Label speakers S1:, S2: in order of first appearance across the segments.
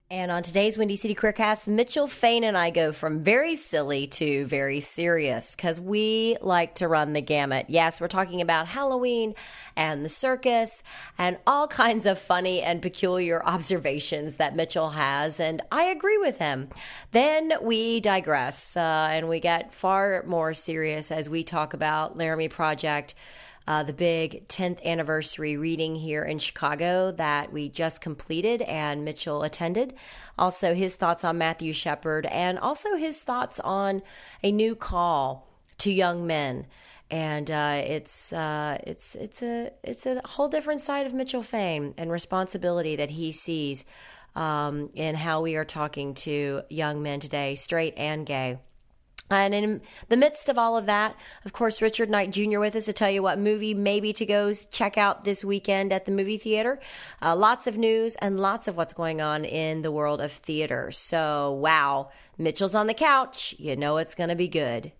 S1: And on today's Windy City Queercast, Mitchell Fain and I go from very silly to very serious because we like to run the gamut. Yes, we're talking about Halloween and the circus and all kinds of funny and peculiar observations that Mitchell has, and I agree with him. Then we digress and we get far more serious as we talk about Laramie Project, the big 10th anniversary reading here in Chicago that we just completed and Mitchell attended. Also, his thoughts on Matthew Shepard and also his thoughts on a new call to young men. And it's a whole different side of Mitchell Fain and responsibility that he sees in how we are talking to young men today, straight and gay. And in the midst of all of that, of course, Richard Knight Jr. with us to tell you what movie maybe to go check out this weekend at the movie theater. Lots of news and lots of what's going on in the world of theater. So, wow, Mitchell's on the couch. You know it's going to be good.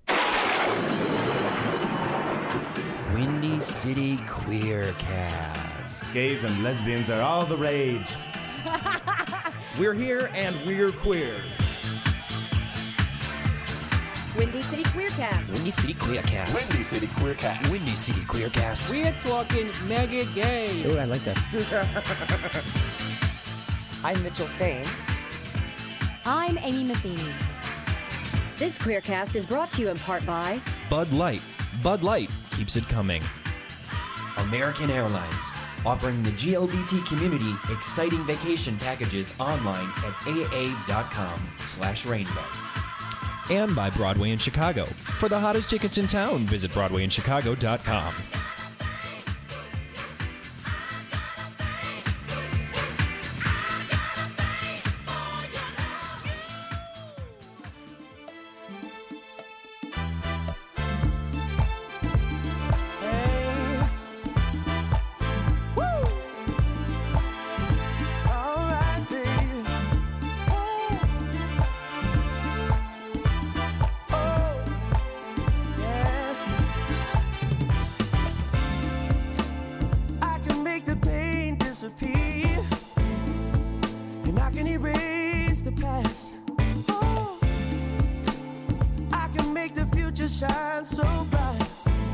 S2: Windy City Queercast.
S3: Gays and lesbians are all the rage.
S2: We're here and we're queer.
S1: Windy City Queercast.
S2: Windy City Queercast.
S4: Windy City Queercast.
S2: Windy City Queercast.
S5: We're talking mega gay.
S2: Oh, I like that.
S6: I'm Mitchell Fain.
S7: I'm Amy Matheny. This Queercast is brought to you in part by
S8: Bud Light. Bud Light keeps it coming.
S2: American Airlines, offering the GLBT community exciting vacation packages online at aa.com/rainbow.
S8: And by Broadway in Chicago. For the hottest tickets in town, visit BroadwayInChicago.com.
S9: Shine so bright,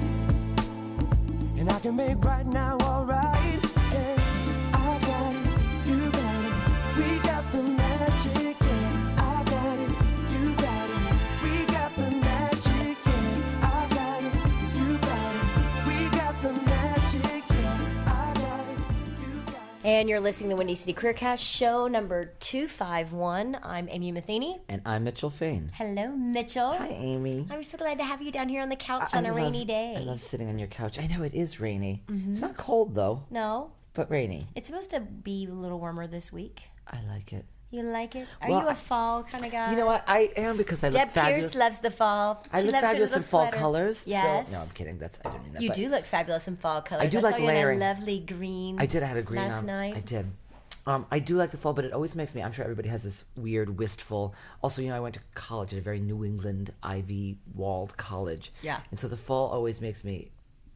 S9: and I can make right now all right. Yeah, I got it, you got it, we got the magic. Yeah, I got it, you got it, we got the magic. Yeah, I got it, you got it, we got the magic. Yeah, I got it, you got it.
S1: And you're listening to the Windy City Queercast, show number 251. I'm Amy Matheny.
S6: And I'm Mitchell Fain.
S1: Hello, Mitchell.
S6: Hi, Amy.
S1: I'm so glad to have you down here on the couch on a rainy day.
S6: I love sitting on your couch. I know it is rainy. Mm-hmm. It's not cold, though.
S1: No.
S6: But rainy.
S1: It's supposed to be a little warmer this week.
S6: I like it.
S1: You like it? Are you a fall kind of guy?
S6: You know what? I am because I
S1: Deb
S6: look fabulous.
S1: Pierce loves the fall.
S6: I look fabulous in fall
S1: sweater.
S6: colors.
S1: Yes.
S6: So, no, I'm kidding. I didn't mean that.
S1: You do look fabulous in fall colors.
S6: I do like
S1: saw you
S6: layering.
S1: In a lovely green.
S6: I did. I had a green
S1: last
S6: on.
S1: night.
S6: I did. I do like the fall, but it always makes me, I'm sure everybody has this weird, wistful. Also, I went to college at a very New England, ivy-walled college.
S1: Yeah.
S6: And so the fall always makes me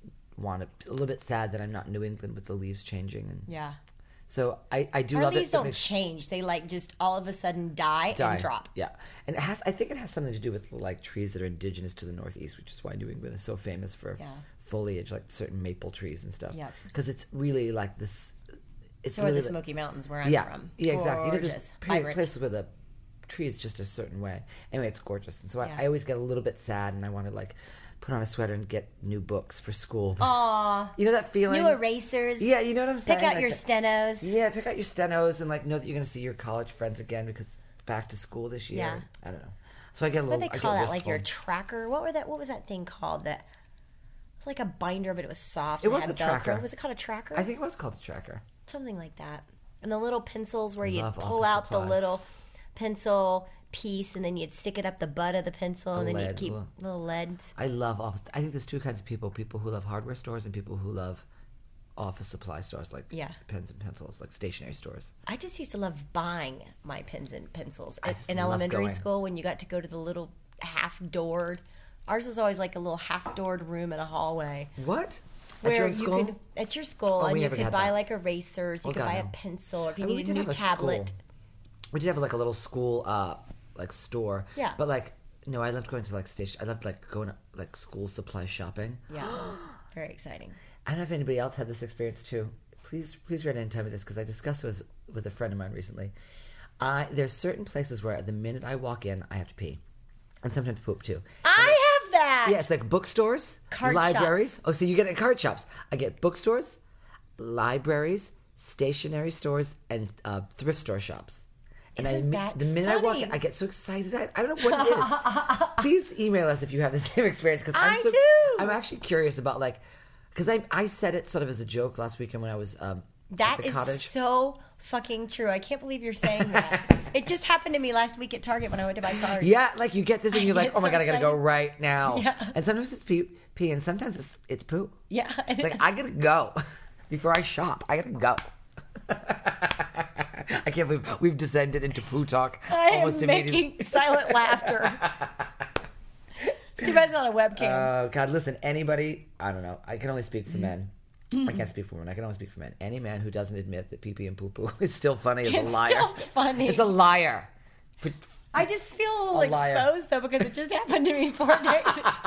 S6: a little bit sad that I'm not in New England with the leaves changing. And
S1: yeah.
S6: So I do
S1: Our
S6: love it.
S1: leaves don't change. They just all of a sudden die and drop.
S6: Yeah. And I think it has something to do with trees that are indigenous to the Northeast, which is why New England is so famous for foliage, like certain maple trees and stuff.
S1: Yeah.
S6: Because it's really like this.
S1: So are the Smoky Mountains where I'm from.
S6: Yeah, exactly.
S1: Gorgeous.
S6: There's places where the tree is just a certain way. Anyway, it's gorgeous. And so I always get a little bit sad and I want to put on a sweater and get new books for school.
S1: Aw.
S6: You know that feeling?
S1: New erasers.
S6: Yeah, you know what I'm saying?
S1: Pick out your stenos.
S6: Yeah, pick out your stenos and know that you're going to see your college friends again because it's back to school this year.
S1: Yeah.
S6: I don't know. So I get a little.
S1: What do they call that? Your tracker? What was that thing called? That it's like a binder, but it was soft.
S6: It was a tracker.
S1: Was it called a tracker?
S6: I think it was called a tracker.
S1: Something like that. And the little pencils where you'd
S6: Love
S1: pull
S6: office
S1: out
S6: supplies.
S1: the little pencil piece and then you'd stick it up the butt of the pencil and then you'd keep little leads.
S6: I love office. I think there's two kinds of people who love hardware stores and people who love office supply stores like pens and pencils, like stationery stores.
S1: I just used to love buying my pens and pencils in
S6: love
S1: elementary
S6: going.
S1: school when you got to go to the little half-doored. Ours was always like a little half-doored room in a hallway.
S6: What?
S1: Where you could at your school, and
S6: we
S1: you
S6: never
S1: could
S6: had
S1: buy
S6: that.
S1: like erasers, you could buy a pencil, or if you
S6: we
S1: needed a
S6: did
S1: new
S6: have a
S1: tablet.
S6: school. We did have like a little school like store.
S1: Yeah.
S6: But like no, I loved going to like station. I loved like going to like school supply shopping.
S1: Yeah. Very exciting.
S6: I don't know if anybody else had this experience too. Please write in and tell me this because I discussed this with a friend of mine recently. There's certain places where the minute I walk in, I have to pee, and sometimes poop too.
S1: I have that.
S6: Yeah, it's like bookstores,
S1: Card
S6: libraries.
S1: shops.
S6: Oh, so you get it at card shops. I get bookstores, libraries, stationery stores, and thrift store shops. And
S1: Isn't that
S6: the minute I walk
S1: funny?
S6: in, I get so excited. I don't know what it is. Please email us if you have the same experience because
S1: I do.
S6: I'm actually curious about like because I said it sort of as a joke last weekend when I was at
S1: That
S6: the
S1: is
S6: cottage.
S1: so fucking true. I can't believe you're saying that. It just happened to me last week at Target when I went to buy cards.
S6: Yeah, like you get this and you're like,
S1: get
S6: oh my
S1: so
S6: god, I gotta go
S1: excited.
S6: right now.
S1: Yeah.
S6: And sometimes it's pee, and sometimes it's poo.
S1: Yeah.
S6: It's like I gotta go before I shop. I gotta go. I can't believe we've descended into poo talk
S1: I
S6: almost
S1: am
S6: immediately.
S1: making silent laughter. It's too bad it's not a webcam.
S6: Oh God, listen, anybody, I don't know. I can only speak for men. I can't speak for women. I can only speak for men. Any man who doesn't admit that pee and poo is still funny is a
S1: It's
S6: liar.
S1: still funny.
S6: It's a liar.
S1: I just feel a little
S6: A liar.
S1: exposed though because it just happened to me 4 days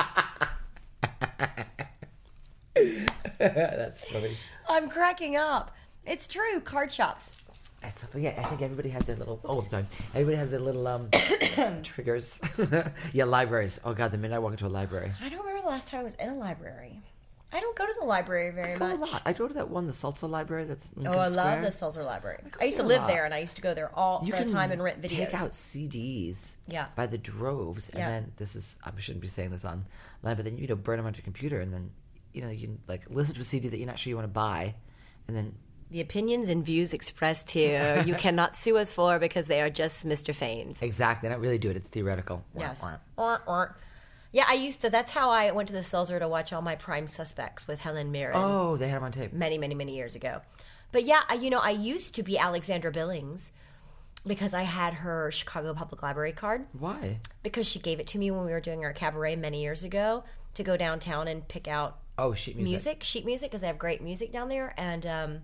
S1: ago.
S6: That's funny.
S1: I'm cracking up. It's true. Card shops.
S6: Yeah, I think everybody has their little. Oh, I'm sorry. Everybody has their little triggers. Yeah, libraries. Oh God, the minute I walk into a library,
S1: I don't remember the last time I was in a library. I don't go to the library very
S6: I go a
S1: much.
S6: lot. I go to that one, the Salsa Library. That's in
S1: Oh, I
S6: Lincoln
S1: love
S6: Square.
S1: the Sulzer Library. I used to
S6: there a
S1: live
S6: lot.
S1: there, and I used to go there all
S6: You
S1: the
S6: can
S1: time and rent videos.
S6: take out CDs.
S1: Yeah.
S6: By the droves, and
S1: Yeah.
S6: then I shouldn't be saying this online, but then you burn them onto your computer, and then you can like listen to a CD that you're not sure you want to buy, and then.
S1: The opinions and views expressed here, you cannot sue us for because they are just Mr. Fane's.
S6: Exactly. They don't really do it. It's theoretical.
S1: Yes.
S6: Wah, wah.
S1: Yeah, I used to. That's how I went to the Sulzer to watch all my Prime Suspects with Helen Mirren
S6: Oh, they had them on tape.
S1: many, many, many years ago. But yeah, I used to be Alexandra Billings because I had her Chicago Public Library card
S6: Why?
S1: because she gave it to me when we were doing our cabaret many years ago to go downtown and pick out
S6: Oh, sheet music.
S1: sheet music, because they have great music down there. And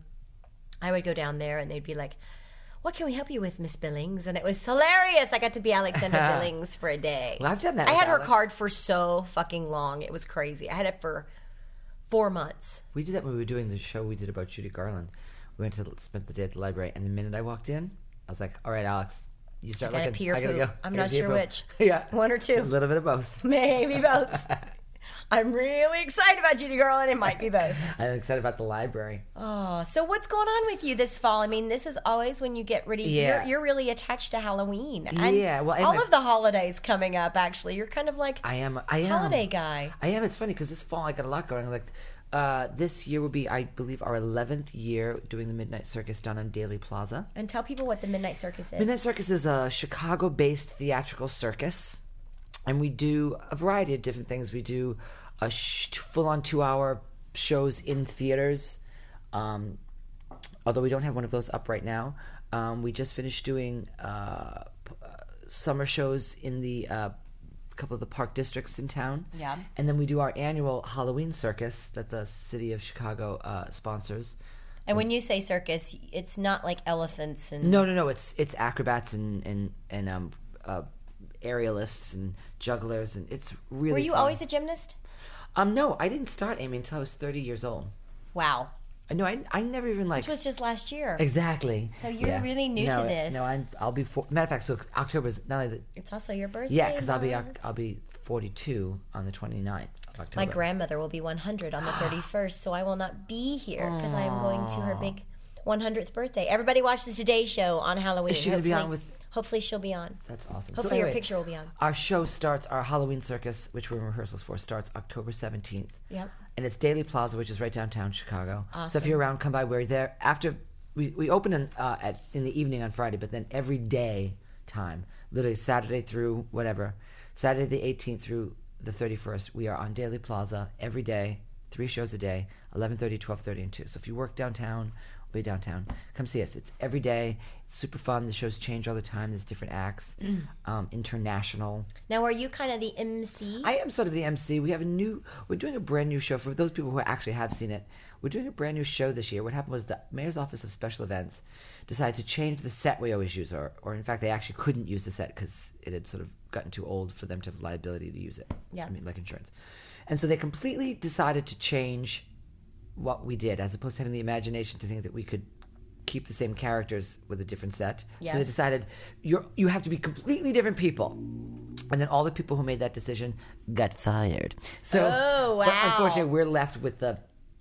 S1: I would go down there and they'd be like, what can we help you with, Miss Billings? And it was hilarious. I got to be Alexandra Billings for a day.
S6: Well, I've done that
S1: I
S6: with
S1: had her
S6: Alex.
S1: card for so fucking long. It was crazy. I had it for 4 months.
S6: We did that when we were doing the show we did about Judy Garland. We went to spend the day at the library, and the minute I walked in, I was like, all right, Alex, you start
S1: I gotta
S6: looking.
S1: pee or
S6: I gotta
S1: poop.
S6: go.
S1: I'm
S6: I
S1: not
S6: gotta pee or
S1: sure
S6: poop.
S1: which.
S6: Yeah.
S1: One or two.
S6: A little bit of both.
S1: Maybe both. I'm really excited about Judy Garland. It might be both.
S6: I'm excited about the library.
S1: Oh, so what's going on with you this fall? I mean, this is always when you get ready.
S6: Yeah.
S1: You're really attached to Halloween. And
S6: Yeah, well, and
S1: all
S6: I-
S1: of the holidays coming up, actually. You're kind of like
S6: I am.
S1: holiday guy.
S6: I am. It's funny because this fall I got a lot going. Like, this year will be, I believe, our 11th year doing the Midnight Circus down on Daly Plaza.
S1: And tell people what the Midnight Circus is.
S6: Midnight Circus is a Chicago-based theatrical circus, and we do a variety of different things. We do a full-on 2-hour shows in theaters, although we don't have one of those up right now. We just finished doing summer shows in the couple of the park districts in town.
S1: Yeah.
S6: And then we do our annual Halloween circus that the city of Chicago sponsors.
S1: And when you say circus, it's not like elephants and
S6: No. It's acrobats and aerialists and jugglers, and it's really.
S1: Were you
S6: fun.
S1: always a gymnast?
S6: No, I didn't start aiming until I was 30 years old.
S1: Wow.
S6: No, I never even like.
S1: Which was just last year.
S6: Exactly.
S1: So you're really new to this.
S6: No, I'll be. Matter of fact, so October's not only the.
S1: It's also your birthday.
S6: Yeah, because I'll
S1: month.
S6: be 42 on the 29th of October.
S1: My grandmother will be 100 on the 31st, so I will not be here because I am going to her big 100th birthday. Everybody watch the Today Show on Halloween.
S6: Is she gonna be on with-
S1: Hopefully she'll be on.
S6: That's awesome.
S1: Hopefully your picture will be on.
S6: Our show starts, our Halloween circus, which we're in rehearsals for, starts October 17th.
S1: Yep.
S6: And it's Daly Plaza, which is right downtown Chicago. So
S1: Awesome.
S6: if you're around, come by. We're there after we open in the evening on Friday, but then every day time, literally Saturday through whatever, Saturday the 18th through the 31st, we are on Daly Plaza every day, 3 shows a day, 11:30, 12:30, and 2. So if you work downtown, way downtown, come see us. It's every day. It's super fun. The shows change all the time. There's different acts, international.
S1: Now, are you kind of the MC?
S6: I am sort of the MC. We're doing a brand new show for those people who actually have seen it. We're doing a brand new show this year. What happened was the Mayor's Office of Special Events decided to change the set we always use, or in fact, they actually couldn't use the set because it had sort of gotten too old for them to have liability to use it.
S1: Yeah.
S6: I mean, like insurance. And so they completely decided to change what we did, as opposed to having the imagination to think that we could keep the same characters with a different set.
S1: Yes.
S6: So they decided you have to be completely different people. And then all the people who made that decision got fired. So,
S1: Oh, wow.
S6: But unfortunately, we're left with that.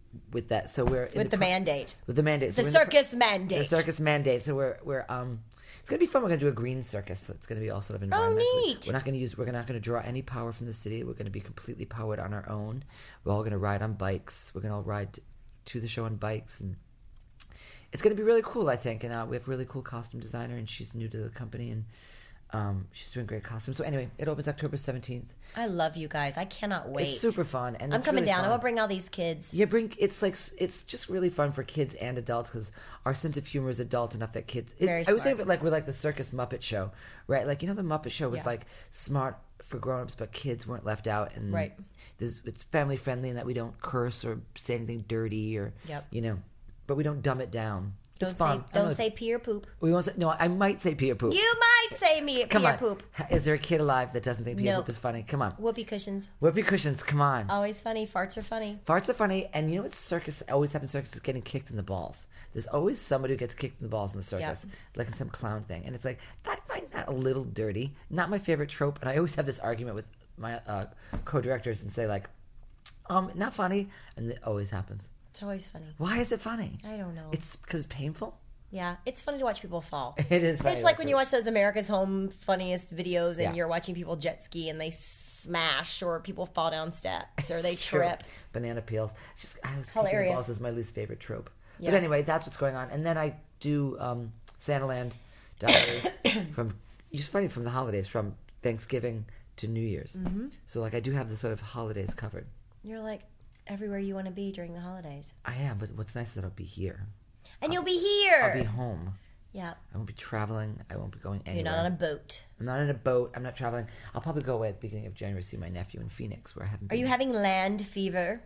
S6: So we're in
S1: With the mandate.
S6: With the mandate. So
S1: The
S6: we're in the
S1: circus mandate.
S6: The circus mandate. So we're it's gonna be fun. We're gonna do a green circus. So it's gonna be all sort of environmentally.
S1: neat.
S6: We're not gonna draw any power from the city. We're gonna be completely powered on our own. We're all gonna ride on bikes. We're gonna all ride to the show on bikes, and it's gonna be really cool, I think. And we have a really cool costume designer, and she's new to the company, and she's doing great costumes. So anyway, it opens October 17th.
S1: I love you guys. I cannot wait.
S6: It's super fun, and
S1: I'm
S6: it's
S1: coming
S6: really
S1: down.
S6: fun.
S1: I'm gonna bring all these kids.
S6: Yeah, it's just really fun for kids and adults because our sense of humor is adult enough that kids.
S1: Very
S6: I would say
S1: smart.
S6: of it like we're like the Circus Muppet Show, right? Like, you know, the Muppet Show was
S1: Yeah.
S6: like smart for grown-ups, but kids weren't left out, and
S1: Right.
S6: it's family friendly in that we don't curse or say anything dirty, or
S1: Yep.
S6: you know, but we don't dumb it down.
S1: Don't
S6: It's fun.
S1: say pee or poop.
S6: We won't say, no, I might say pee or poop.
S1: You might say me
S6: Come
S1: pee or
S6: on.
S1: poop.
S6: Is there a kid alive that doesn't think pee or
S1: Nope.
S6: poop is funny? Come on.
S1: Whoopee cushions.
S6: Whoopee cushions, come on.
S1: Always funny. Farts are funny.
S6: Farts are funny, and you know what circus always happens in circus is getting kicked in the balls. There's always somebody who gets kicked in the balls in the circus, like in some clown thing. And it's like, I find that a little dirty. Not my favorite trope, and I always have this argument with my co-directors and say like, not funny, and it always happens.
S1: It's always funny.
S6: Why is it funny?
S1: I don't know.
S6: It's because it's painful?
S1: Yeah, it's funny to watch people fall.
S6: It is funny
S1: It's
S6: to
S1: like
S6: watch
S1: when you watch those America's Home funniest videos and
S6: Yeah.
S1: you're watching people jet ski and they smash, or people fall down steps, or they
S6: It's true.
S1: trip.
S6: Banana peels. It's just, I was
S1: Hilarious.
S6: kicking the balls is my least favorite trope.
S1: Yeah.
S6: But anyway, that's what's going on. And then I do Santaland Diaries it's funny, from the holidays, from Thanksgiving to New Year's. Mm-hmm. So like I do have the sort of holidays covered.
S1: You're like everywhere you want to be during the holidays.
S6: I am, but what's nice is that I'll be here.
S1: And you'll be here.
S6: I'll be home.
S1: Yeah.
S6: I won't be traveling. I won't be going anywhere.
S1: You're not on a boat.
S6: I'm not in a boat. I'm not traveling. I'll probably go away at the beginning of January to see my nephew in Phoenix, where I haven't
S1: Are
S6: been.
S1: you having land fever?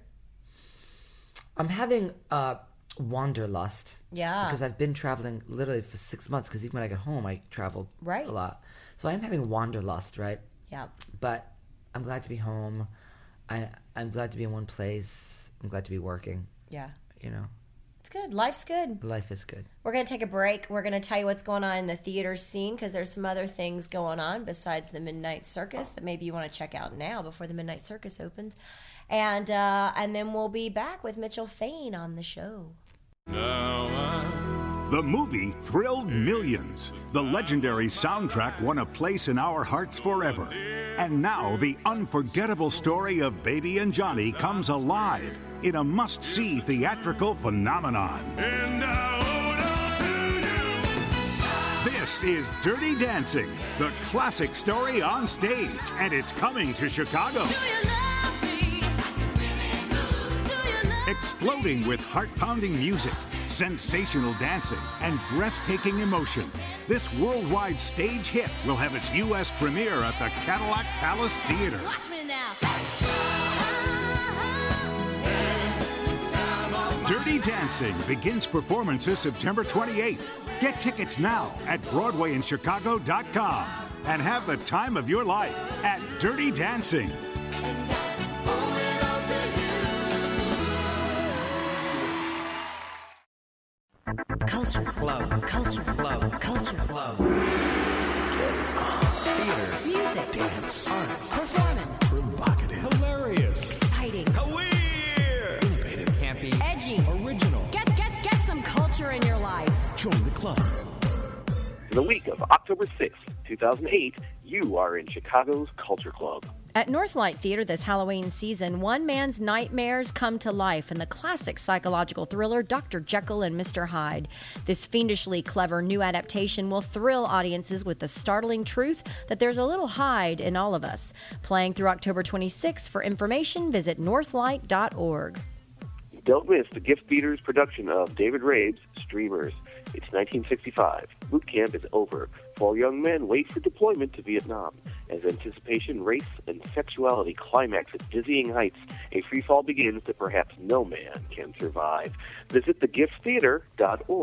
S6: I'm having wanderlust.
S1: Yeah.
S6: Because I've been traveling literally for 6 months, because even when I get home, I traveled
S1: Right.
S6: a lot. So I'm having wanderlust, right?
S1: Yeah.
S6: But I'm glad to be home. I'm glad to be in one place. I'm glad to be working.
S1: Yeah.
S6: You know,
S1: It's good. Life's good.
S6: life is good.
S1: We're going to take a break. We're going to tell you what's going on in the theater scene, because there's some other things going on besides the Midnight Circus that maybe you want to check out now before the Midnight Circus opens. And then we'll be back with Mitchell Fain on the show.
S4: The movie thrilled millions. The legendary soundtrack won a place in our hearts forever. And now the unforgettable story of Baby and Johnny comes alive in a must-see theatrical phenomenon. This is Dirty Dancing, the classic story on stage, and it's coming to Chicago. Exploding with heart-pounding music, sensational dancing, and breathtaking emotion, this worldwide stage hit will have its U.S. premiere at the Cadillac Palace Theater.
S7: Watch me now.
S4: Dirty Dancing begins performances September 28th. Get tickets now at BroadwayInChicago.com and have the time of your life at Dirty Dancing.
S7: Culture Club. Culture Club. Culture Club.
S8: Theater.
S7: Music.
S8: Dance.
S7: Art. Performance.
S8: Provocative. Hilarious.
S7: Exciting.
S8: Weird. Innovative. Campy.
S7: Edgy.
S8: Original.
S7: Get some culture in your life.
S8: Join the club.
S10: In the week of October 6th, 2008, you are in Chicago's Culture Club.
S11: At Northlight Theater this Halloween season, one man's nightmares come to life in the classic psychological thriller Dr. Jekyll and Mr. Hyde. This fiendishly clever new adaptation will thrill audiences with the startling truth that there's a little Hyde in all of us. Playing through October 26th. For information, visit northlight.org.
S10: Don't miss the Gift Theater's production of David Rabe's Streamers. It's 1965. Boot camp is over. 4 young men wait for deployment to Vietnam. As anticipation, race, and sexuality climax at dizzying heights, a free fall begins that perhaps no man can survive. Visit thegifttheater.org.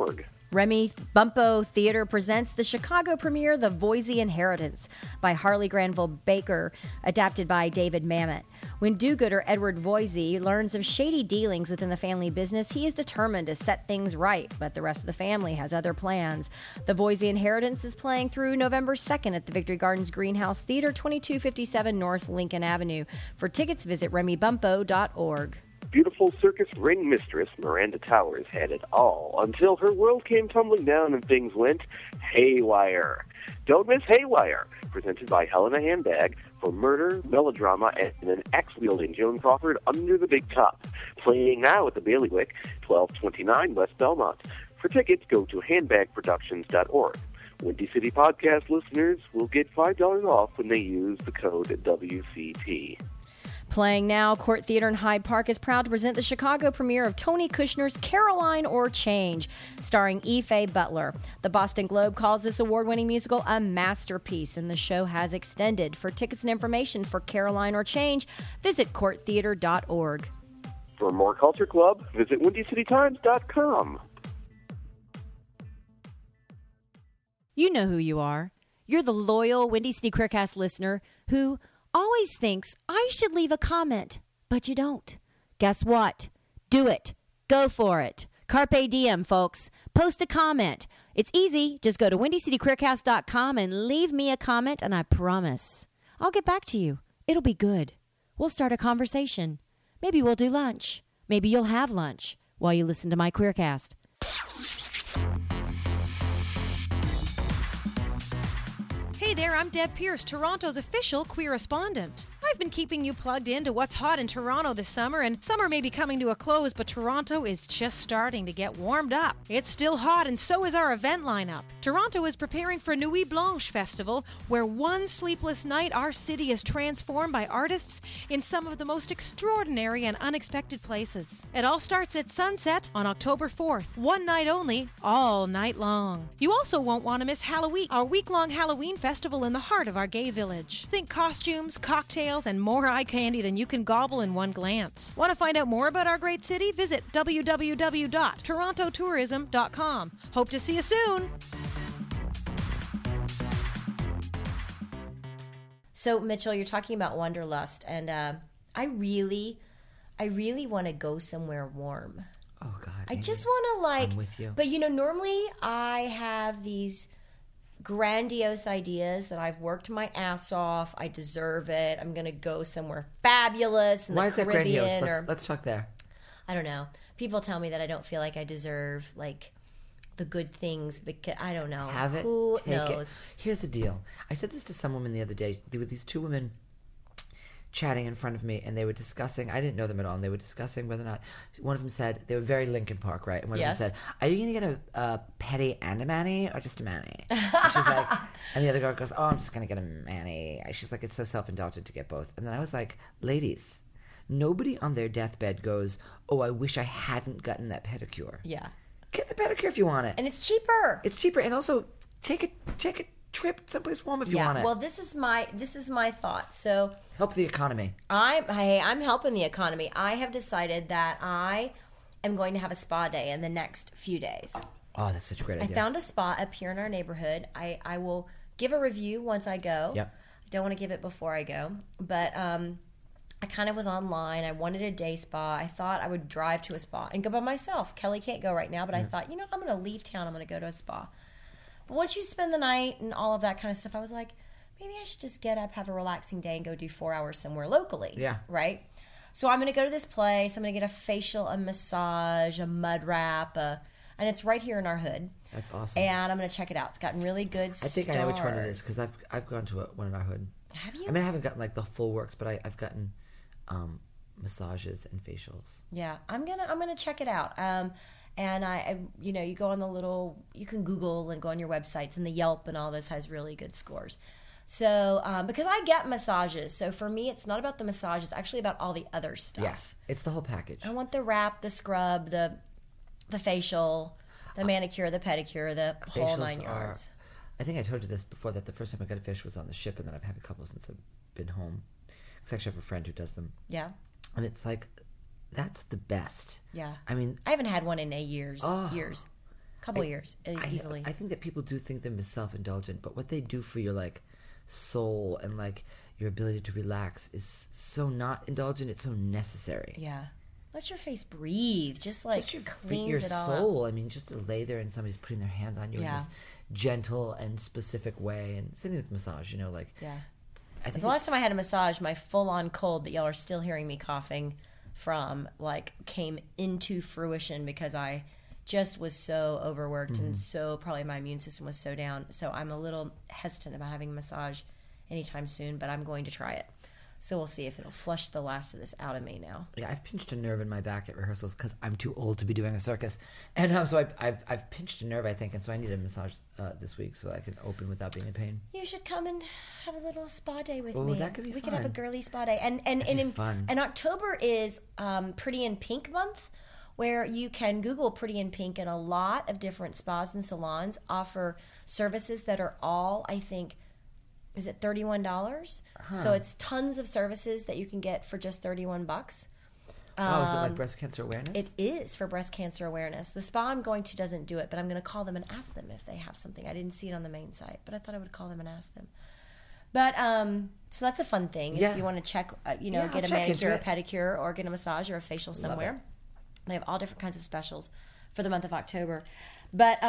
S11: Remy Bumpo Theater presents the Chicago premiere, The Voisey Inheritance, by Harley Granville Baker, adapted by David Mamet. When do-gooder Edward Voisey learns of shady dealings within the family business, he is determined to set things right, but the rest of the family has other plans. The Voisey Inheritance is playing through November 2nd at the Victory Gardens Greenhouse Theater, 2257 North Lincoln Avenue. For tickets, visit remybumpo.org.
S10: Beautiful circus ring mistress Miranda Towers had it all until her world came tumbling down and things went haywire. Don't miss Haywire, presented by Helena Handbag, for murder, melodrama, and an axe-wielding Joan Crawford under the big top. Playing now at the Bailiwick, 1229 West Belmont. For tickets, go to handbagproductions.org. Windy City Podcast listeners will get $5 off when they use the code WCT.
S11: Playing now, Court Theater in Hyde Park is proud to present the Chicago premiere of Tony Kushner's Caroline or Change, starring Ife Butler. The Boston Globe calls this award-winning musical a masterpiece, and the show has extended. For tickets and information for Caroline or Change, visit courttheater.org.
S10: For more Culture Club, visit WindyCityTimes.com.
S11: You know who you are. You're the loyal Windy City Queercast listener who always thinks I should leave a comment, but you don't. Guess what? Do it. Go for it. Carpe diem, folks. Post a comment. It's easy. Just go to WindyCityQueercast.com and leave me a comment, and I promise I'll get back to you. It'll be good. We'll start a conversation. Maybe we'll do lunch. Maybe you'll have lunch while you listen to my Queercast.
S12: Hey there, I'm Deb Pierce, Toronto's official queer-respondent. I've been keeping you plugged into what's hot in Toronto this summer, and summer may be coming to a close, but Toronto is just starting to get warmed up. It's still hot, and so is our event lineup. Toronto is preparing for Nuit Blanche Festival, where one sleepless night our city is transformed by artists in some of the most extraordinary and unexpected places. It all starts at sunset on October 4th. One night only, all night long. You also won't want to miss Halloween, our week-long Halloween festival in the heart of our gay village. Think costumes, cocktails, and more eye candy than you can gobble in one glance. Want to find out more about our great city? Visit www.torontotourism.com. Hope to see you soon.
S1: So, Mitchell, you're talking about wanderlust, and I really want to go somewhere warm.
S6: Oh, God.
S1: I just want to,
S6: I'm with you.
S1: But, normally I have these grandiose ideas that I've worked my ass off. I deserve it. I'm going to go somewhere fabulous in the Caribbean.
S6: Why is that grandiose? Let's talk there.
S1: I don't know. People tell me that I don't feel like I deserve, the good things because I don't know.
S6: Have it.
S1: Who
S6: take
S1: knows?
S6: It. Here's the deal. I said this to some woman the other day. There were these two women chatting in front of me, and they were discussing, I didn't know them at all, and they were discussing whether or not, one of them said, they were very Linkin Park, right? And one of them said, are you going to get a petty and a mani, or just a mani? And she's like, and the other girl goes, oh, I'm just going to get a mani. She's like, it's so self-indulgent to get both. And then I was like, ladies, nobody on their deathbed goes, oh, I wish I hadn't gotten that pedicure.
S1: Yeah.
S6: Get the pedicure if you want it.
S1: And it's cheaper.
S6: It's cheaper, and also take a trip someplace warm if you want it.
S1: Well, this is my thought. So
S6: help the economy.
S1: I'm helping the economy. I have decided that I am going to have a spa day in the next few days.
S6: Oh, that's such a great idea.
S1: I found a spa up here in our neighborhood. I will give a review once I go.
S6: Yep.
S1: I don't want to give it before I go, but I kind of was online. I wanted a day spa. I thought I would drive to a spa and go by myself. Kelly can't go right now, but I thought, I'm going to leave town. I'm going to go to a spa. But once you spend the night and all of that kind of stuff, I was like, maybe I should just get up, have a relaxing day, and go do 4 hours somewhere locally.
S6: Yeah.
S1: Right? So I'm going to go to this place. I'm going to get a facial, a massage, a mud wrap, and it's right here in our hood.
S6: That's awesome.
S1: And I'm going to check it out. It's gotten really good stars.
S6: I think I know which one it is because I've gone to one in our hood.
S1: Have you?
S6: I mean, I haven't gotten the full works, but I've gotten massages and facials.
S1: Yeah, I'm gonna check it out. And I you go on you can Google and go on your websites, and the Yelp and all this has really good scores. So, because I get massages, so for me, it's not about the massage, it's actually about all the other stuff.
S6: Yeah, it's the whole package.
S1: I want the wrap, the scrub, the facial, the manicure, the pedicure, the whole 9 yards.
S6: I think I told you this before, that the first time I got a fish was on the ship, and then I've had a couple since I've been home. Because I actually have a friend who does them.
S1: Yeah.
S6: And it's that's the best.
S1: Yeah.
S6: I mean,
S1: I haven't had one in years. couple years easily.
S6: I think that people do think they're self-indulgent, but what they do for your like soul and like your ability to relax is so not indulgent. It's so necessary.
S1: Yeah. Let your face breathe. Just like cleans
S6: your
S1: it all
S6: soul.
S1: up.
S6: I mean, just to lay there and somebody's putting their hands on you in this gentle and specific way, and same thing with massage. You know, like I think
S1: the last time I had a massage, my full-on cold that y'all are still hearing me coughing from, like, came into fruition because I just was so overworked and so probably my immune system was so down. So I'm a little hesitant about having a massage anytime soon, but I'm going to try it. So we'll see if it'll flush the last of this out of me now.
S6: Yeah, I've pinched a nerve in my back at rehearsals because I'm too old to be doing a circus, and so I've pinched a nerve, I think, and so I need a massage this week so I can open without being in pain.
S1: You should come and have a little spa day with
S6: Oh,
S1: me.
S6: that could be
S1: we
S6: fun.
S1: could have a girly spa day, and October is Pretty in Pink month, where you can Google Pretty in Pink, and a lot of different spas and salons offer services that are all, I think, is it $31? So it's tons of services that you can get for just $31.
S6: Oh, is it like breast cancer awareness?
S1: It is for breast cancer awareness. The spa I'm going to doesn't do it, but I'm going to call them and ask them if they have something. I didn't see it on the main site, but I thought I would call them and ask them. But so that's a fun thing. If you want to check, get a manicure, a pedicure, or get a massage or a facial somewhere. They have all different kinds of specials for the month of October. But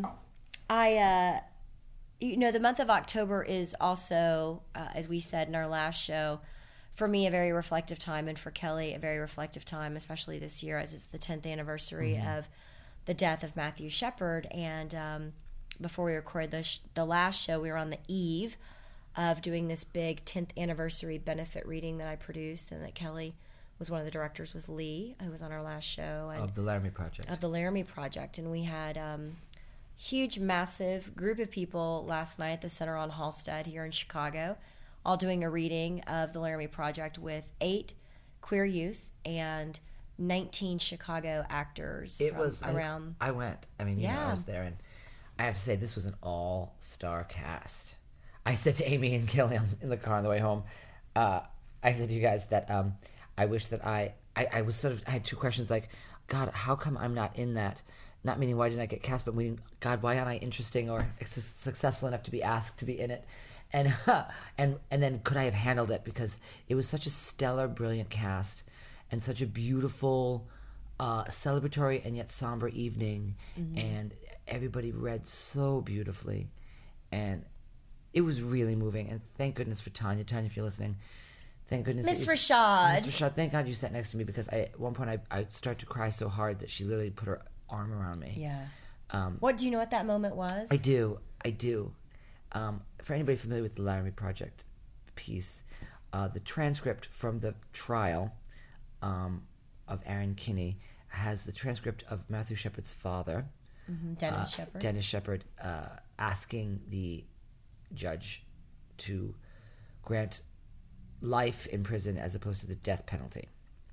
S1: the month of October is also, as we said in our last show, for me, a very reflective time, and for Kelly, a very reflective time, especially this year as it's the 10th anniversary of the death of Matthew Shepard. And before we recorded the last show, we were on the eve of doing this big 10th anniversary benefit reading that I produced, and that Kelly was one of the directors with Lee, who was on our last show.
S6: Of the Laramie Project.
S1: Of the Laramie Project. And we had huge, massive group of people last night at the Center on Halstead here in Chicago, all doing a reading of the Laramie Project with 8 queer youth and 19 Chicago actors around.
S6: I went. I mean, I was there, and I have to say, this was an all-star cast. I said to Amy and Kelly in the car on the way home, I said to you guys that I wish that I was I had 2 questions, like, God, how come I'm not in that? Not meaning why didn't I get cast, but meaning, God, why aren't I interesting or successful enough to be asked to be in it? And then could I have handled it? Because it was such a stellar, brilliant cast, and such a beautiful, celebratory and yet somber evening, and everybody read so beautifully, and it was really moving. And thank goodness for Tanya. Tanya, if you're listening, thank goodness.
S1: Miss Rashad.
S6: Miss Rashad, thank God you sat next to me, because at one point I started to cry so hard that she literally put her arm around me.
S1: Yeah. What do you know what that moment was?
S6: I do. For anybody familiar with the Laramie Project piece, the transcript from the trial of Aaron Kinney has the transcript of Matthew Shepard's father,
S1: Dennis Shepard.
S6: Dennis Shepard, asking the judge to grant life in prison as opposed to the death penalty,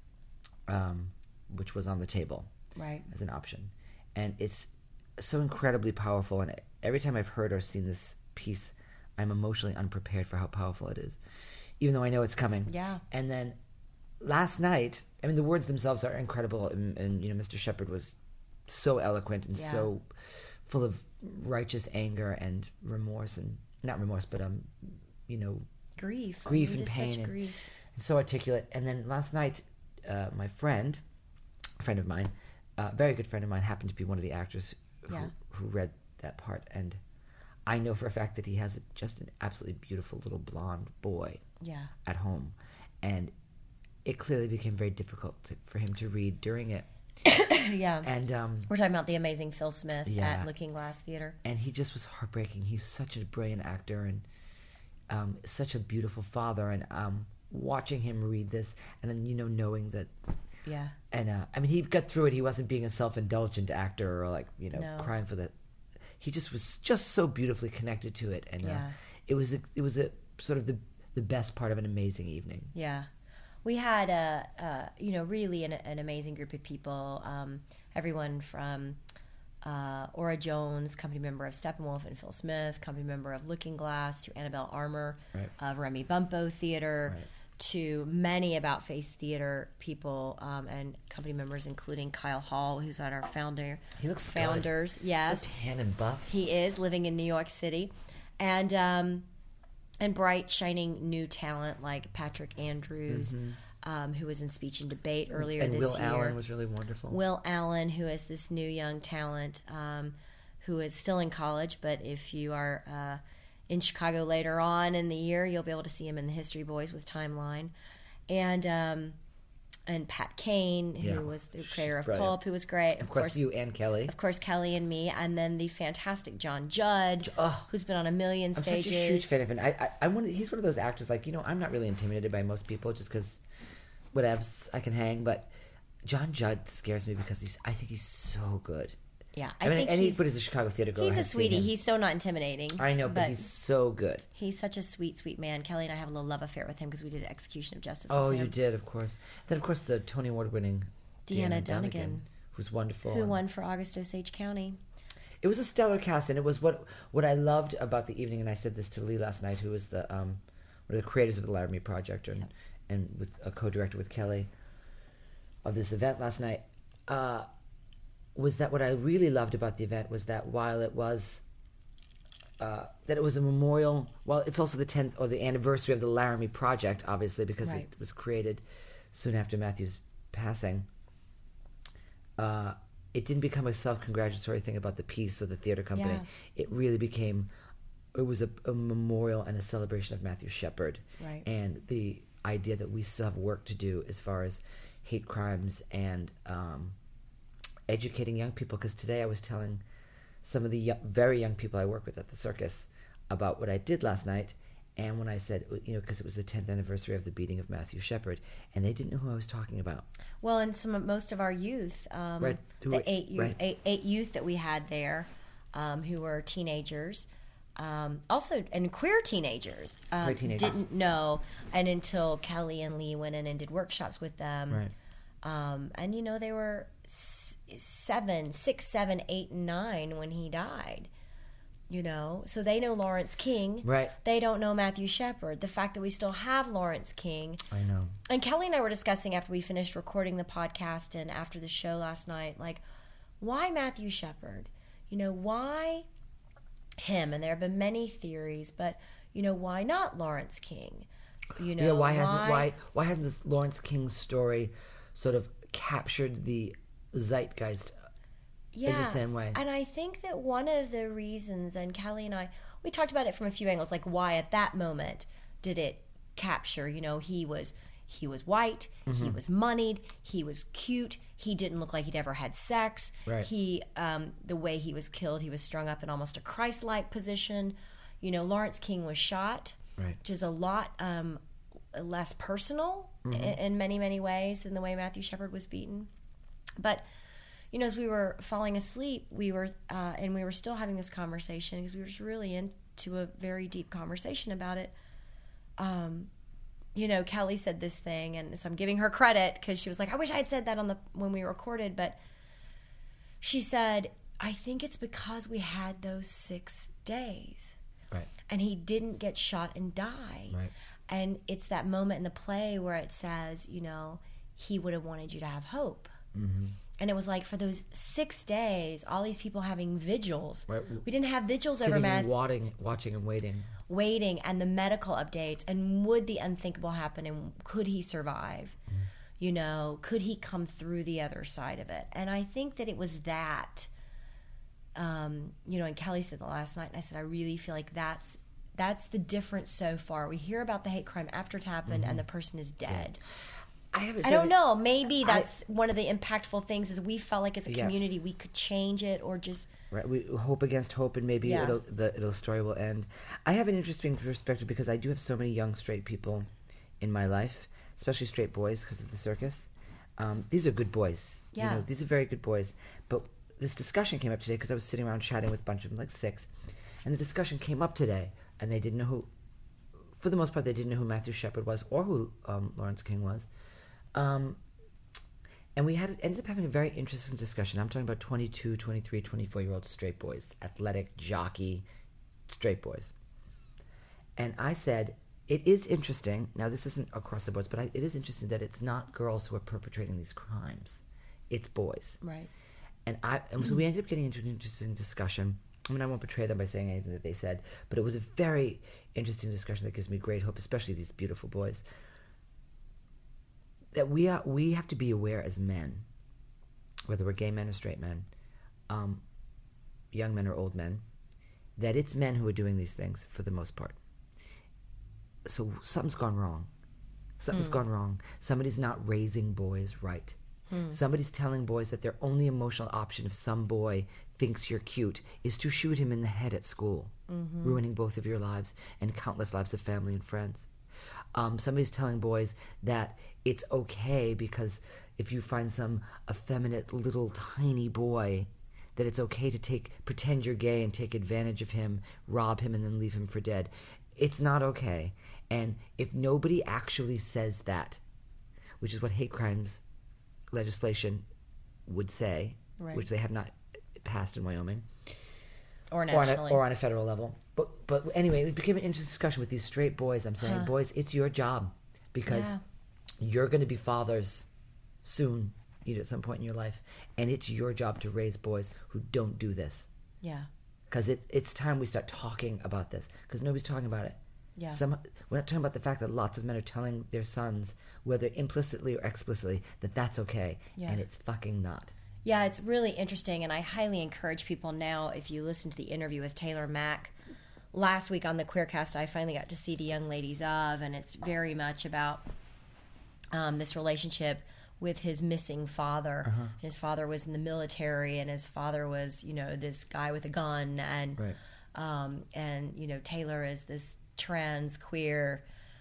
S6: which was on the table.
S1: Right.
S6: As an option. And it's so incredibly powerful, and every time I've heard or seen this piece, I'm emotionally unprepared for how powerful it is, even though I know it's coming.
S1: Yeah.
S6: And then last night, I mean, the words themselves are incredible, and Mr. Shepard was so eloquent and so full of righteous anger and remorse, and not remorse, but grief and pain, and so articulate. And then last night, my friend, a friend of mine, a very good friend of mine, happened to be one of the actors who read that part, and I know for a fact that he has just an absolutely beautiful little blonde boy at home, and it clearly became very difficult for him to read during it.
S1: Yeah.
S6: And
S1: we're talking about the amazing Phil Smith at Looking Glass Theater.
S6: And he just was heartbreaking. He's such a brilliant actor and such a beautiful father, and watching him read this, and then knowing that.
S1: Yeah.
S6: And I mean, he got through it. He wasn't being a self-indulgent actor or crying for the. He just was so beautifully connected to it, and it was a sort of the best part of an amazing evening.
S1: Yeah, we had really an amazing group of people. Everyone from Ora Jones, company member of Steppenwolf, and Phil Smith, company member of Looking Glass, to Annabelle Armour of Remy Bumpo Theater, to many About Face Theater people and company members, including Kyle Hall, who's on our
S6: He looks
S1: founders.
S6: good.
S1: Yes,
S6: so tan and buff.
S1: He is living in New York City, and bright, shining new talent like Patrick Andrews, who was in Speech and Debate earlier
S6: and
S1: this
S6: Will
S1: year.
S6: Allen was really wonderful.
S1: Will Allen, who is this new young talent, who is still in college, but if you are in Chicago later on in the year, you'll be able to see him in the History Boys with Timeline, and Pat Kane, who was the creator of Pulp, who was great.
S6: Of course, you and Kelly.
S1: Of course, Kelly and me, and then the fantastic John Judd, who's been on a million stages.
S6: I'm such a huge fan of him. He's one of those actors, like, I'm not really intimidated by most people just because whatevs, I can hang, but John Judd scares me because I think he's so good.
S1: Yeah,
S6: I mean, anybody's a Chicago theater girl.
S1: He's a sweetie. He's so not intimidating.
S6: I know, but he's so good.
S1: He's such a sweet, sweet man. Kelly and I have a little love affair with him because we did Execution of Justice
S6: with him. Oh,
S1: you
S6: did, of course. Then, of course, the Tony Award-winning
S1: Deanna Dunnigan,
S6: who's wonderful.
S1: Who won for August Osage County.
S6: It was a stellar cast, and it was what I loved about the evening, and I said this to Lee last night, who was one of the creators of the Laramie Project, and with a co-director with Kelly of this event last night, was that what I really loved about the event was that while it was that it was a memorial, well, it's also the 10th or the anniversary of the Laramie Project, obviously, because it was created soon after Matthew's passing. It didn't become a self-congratulatory thing about the piece or the theater company.
S1: Yeah.
S6: It really became, it was a memorial and a celebration of Matthew Shepard.
S1: Right.
S6: And the idea that we still have work to do as far as hate crimes and educating young people, because today I was telling some of the very young people I work with at the circus about what I did last night, and when I said, because it was the 10th anniversary of the beating of Matthew Shepard, and they didn't know who I was talking about.
S1: Well, and most of our youth, the eight youth that we had there, who were teenagers, also and queer teenagers, didn't know, and until Kelly and Lee went in and did workshops with them.
S6: Right.
S1: And they were 6, 7, 8, and 9 when he died. So they know Lawrence King.
S6: Right.
S1: They don't know Matthew Shepard. The fact that we still have Lawrence King.
S6: I know.
S1: And Kelly and I were discussing after we finished recording the podcast and after the show last night, like, why Matthew Shepard? Why him? And there have been many theories, but why not Lawrence King?
S6: Why hasn't this Lawrence King story sort of captured the zeitgeist in the same way?
S1: And I think that one of the reasons, and Kelly and I, we talked about it from a few angles, like why at that moment did it capture? He was white, he was moneyed, he was cute, he didn't look like he'd ever had sex.
S6: Right.
S1: He, the way he was killed, he was strung up in almost a Christ-like position. Lawrence King was shot, which is a lot less personal in many, many ways than the way Matthew Shepard was beaten. But as we were falling asleep, we were still having this conversation because we were just really into a very deep conversation about it. Kelly said this thing, and so I'm giving her credit because she was like, "I wish I had said that when we recorded," but she said, "I think it's because we had those 6 days,
S6: right? And
S1: he didn't get shot and die,
S6: right?
S1: And it's that moment in the play where it says, he would have wanted you to have hope."
S6: Mm-hmm.
S1: And it was like for those 6 days, all these people having vigils.
S6: Right.
S1: We didn't have vigils over
S6: Matthew. Watching and waiting.
S1: Waiting, and the medical updates, and would the unthinkable happen, and could he survive? Could he come through the other side of it? And I think that it was that, and Kelly said that last night, and I said, I really feel like that's the difference so far. We hear about the hate crime after it happened, and the person is dead. I don't know. Maybe that's one of the impactful things is we felt like as a community we could change it or just...
S6: Right, we hope against hope, and maybe the story will end. I have an interesting perspective because I do have so many young straight people in my life, especially straight boys because of the circus. These are good boys.
S1: Yeah.
S6: These are very good boys. But this discussion came up today because I was sitting around chatting with a bunch of them, like 6, and the discussion came up today, and they didn't know who... For the most part, they didn't know who Matthew Shepard was or who Lawrence King was. And we ended up having a very interesting discussion. I'm talking about 22, 23, 24-year-old straight boys, athletic, jockey, straight boys. And I said, it is interesting. Now, this isn't across the boards, but it is interesting that it's not girls who are perpetrating these crimes. It's boys.
S1: Right.
S6: And so we ended up getting into an interesting discussion. I mean, I won't betray them by saying anything that they said, but it was a very interesting discussion that gives me great hope, especially these beautiful boys, that we have to be aware as men, whether we're gay men or straight men, young men or old men, that it's men who are doing these things for the most part. So something's gone wrong. Something's gone wrong. Somebody's not raising boys right. Somebody's telling boys that their only emotional option if some boy thinks you're cute is to shoot him in the head at school, ruining both of your lives and countless lives of family and friends. Somebody's telling boys that it's okay because if you find some effeminate little tiny boy, that it's okay to pretend you're gay and take advantage of him, rob him, and then leave him for dead. It's not okay. And if nobody actually says that, which is what hate crimes legislation would say,
S1: right.
S6: which they have not passed in Wyoming,
S1: or nationally,
S6: or on a federal level. But anyway, it became an interesting discussion with these straight boys. I'm saying, boys, it's your job because you're going to be fathers soon, at some point in your life, and it's your job to raise boys who don't do this.
S1: Yeah.
S6: Because it's time we start talking about this because nobody's talking about it.
S1: Yeah.
S6: We're not talking about the fact that lots of men are telling their sons, whether implicitly or explicitly, that that's okay, and it's fucking not.
S1: Yeah, it's really interesting, and I highly encourage people now, if you listen to the interview with Taylor Mack last week on the Queercast, I finally got to see the young ladies of, and it's very much about this relationship with his missing father. And his father was in the military, and his father was, this guy with a gun, and and Taylor is this trans, queer,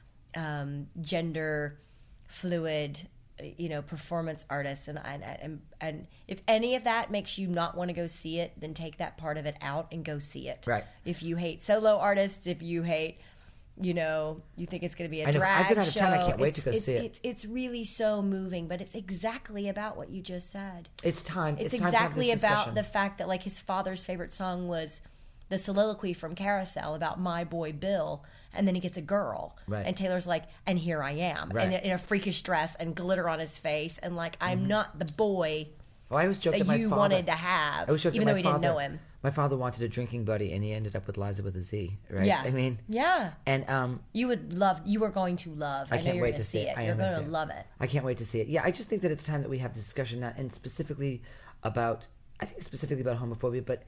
S1: gender fluid, performance artist, and if any of that makes you not want to go see it, then take that part of it out and go see it.
S6: Right.
S1: If you hate solo artists, if you hate, you think it's going to be a drag
S6: I've been out of
S1: show,
S6: town. I can't wait to go see it.
S1: It's really so moving, but it's exactly about what you just said.
S6: It's time.
S1: It's
S6: time
S1: exactly
S6: to have this
S1: about
S6: discussion.
S1: the fact that his father's favorite song was the soliloquy from Carousel about my boy Bill, and then he gets a girl,
S6: right.
S1: and Taylor's like, and here I am,
S6: right.
S1: and in a freakish dress and glitter on his face, and I'm not the boy
S6: I always joke
S1: that
S6: my
S1: you
S6: father,
S1: wanted to have, even though he didn't know him.
S6: My father wanted a drinking buddy, and he ended up with Liza with a Z, right?
S1: Yeah.
S6: I mean,
S1: yeah.
S6: And
S1: you are going to love. I know
S6: can't
S1: you're
S6: wait
S1: going
S6: to see it.
S1: You're going to love it.
S6: I can't wait to see it. Yeah, I just think that it's time that we have this discussion now, and specifically about homophobia, but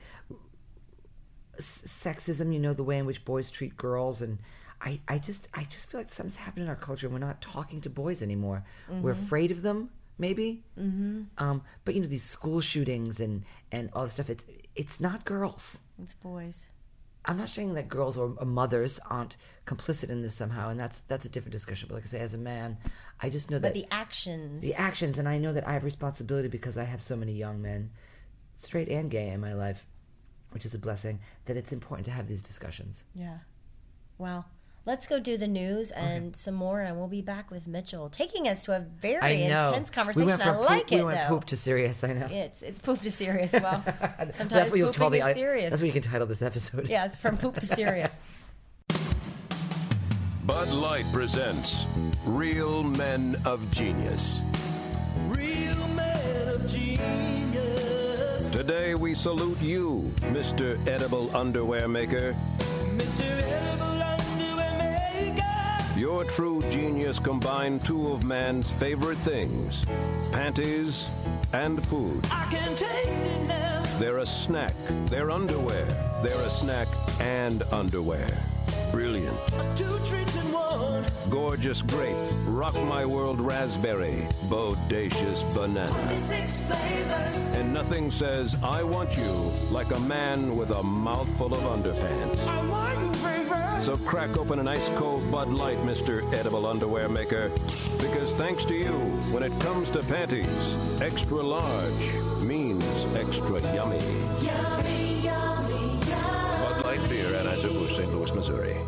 S6: sexism. The way in which boys treat girls, and I just feel like something's happened in our culture. We're not talking to boys anymore. We're afraid of them. Maybe, but these school shootings and all this stuff. It's not girls.
S1: It's boys.
S6: I'm not saying that girls or mothers aren't complicit in this somehow, and that's a different discussion. But like I say, as a man, I just know that
S1: the actions,
S6: and I know that I have responsibility because I have so many young men, straight and gay, in my life, which is a blessing. That it's important to have these discussions.
S1: Yeah. Wow. Let's go do the news and some more, and we'll be back with Mitchell, taking us to a very intense conversation.
S6: We went poop to serious, I know.
S1: It's poop to serious. Well, sometimes
S6: that's what
S1: pooping is serious.
S6: That's what you can title this episode.
S1: Yeah, it's from poop to serious.
S13: Bud Light presents Real Men of Genius.
S9: Real men of genius.
S13: Today we salute you, Mr. Edible Underwear Maker.
S9: Mr. Edible Underwear Maker.
S13: Your true genius combined two of man's favorite things, panties and food.
S9: I can taste it now.
S13: They're a snack. They're underwear. They're a snack and underwear. Brilliant.
S9: 2 treats in one.
S13: Gorgeous grape. Rock my world raspberry. Bodacious banana.
S9: 26 flavors.
S13: And nothing says I want you like a man with a mouthful of underpants.
S9: I want you, baby.
S13: So crack open an ice cold Bud Light, Mr. Edible Underwear Maker. Because thanks to you, when it comes to panties, extra large means extra yummy.
S9: Yummy, yummy, yummy.
S13: Bud Light Beer, Anheuser-Busch, St. Louis, Missouri.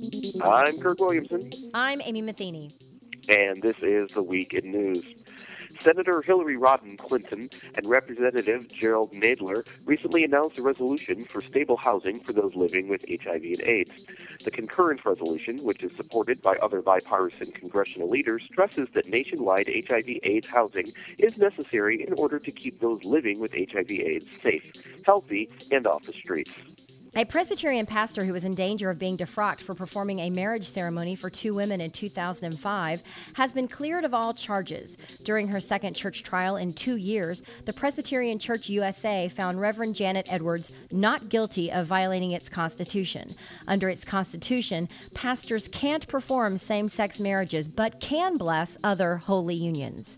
S10: I'm Kirk Williamson.
S11: I'm Amy Matheny.
S10: And this is the Week in News. Senator Hillary Rodham Clinton and Representative Gerald Nadler recently announced a resolution for stable housing for those living with HIV and AIDS. The concurrence resolution, which is supported by other bipartisan congressional leaders, stresses that nationwide HIV/AIDS housing is necessary in order to keep those living with HIV/AIDS safe, healthy, and off the streets.
S11: A Presbyterian pastor who was in danger of being defrocked for performing a marriage ceremony for 2 women in 2005 has been cleared of all charges. During her second church trial in 2 years, the Presbyterian Church USA found Reverend Janet Edwards not guilty of violating its constitution. Under its constitution, pastors can't perform same-sex marriages but can bless other holy unions.